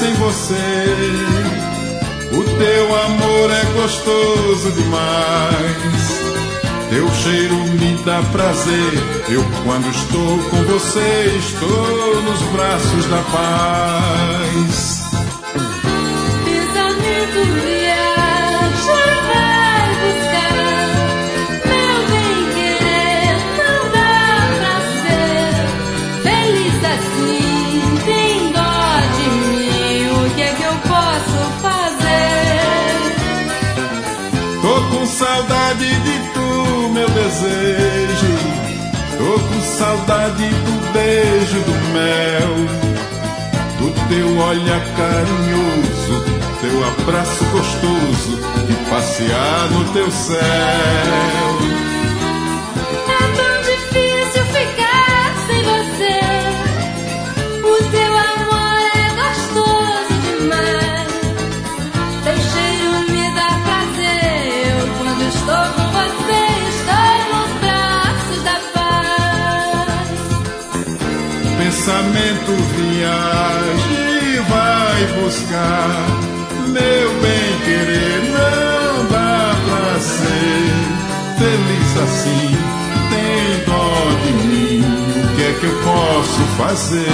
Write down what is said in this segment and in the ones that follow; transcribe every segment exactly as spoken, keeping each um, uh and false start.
sem você. O teu amor é gostoso demais. Teu cheiro me dá prazer. Eu, quando estou com você, estou nos braços da paz. Pensamento viaja, vai buscar. Meu bem-querer não dá pra ser feliz assim. Tem dó de mim, o que é que eu posso fazer? Tô com saudade de tu, meu desejo. Tô com saudade do beijo, do mel, do teu olhar carinhoso, teu abraço gostoso e passear no teu céu. É tão difícil ficar sem você. O teu amor é gostoso demais. Teu cheiro me dá prazer. Eu, quando estou com você, estou nos braços da paz. Pensamento viaja e vai buscar. Meu bem-querer não dá pra ser feliz assim. Tem dó de mim, o que é que eu posso fazer?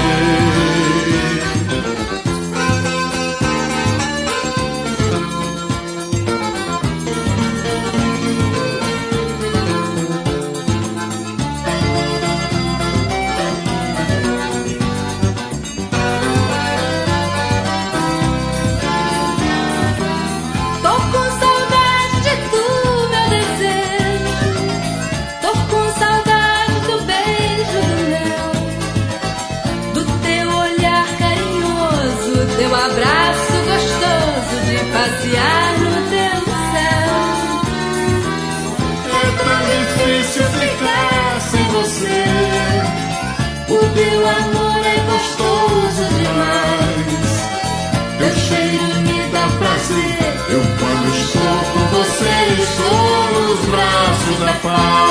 Tô com saudade de tu, meu desejo. Tô com saudade do beijo do mel, do teu olhar carinhoso, teu abraço gostoso de passear no teu céu. É tão difícil ficar sem você. O teu amor é gostoso demais. Teu cheiro me dá prazer. Eu, quando estou com você, estou nos braços da paz.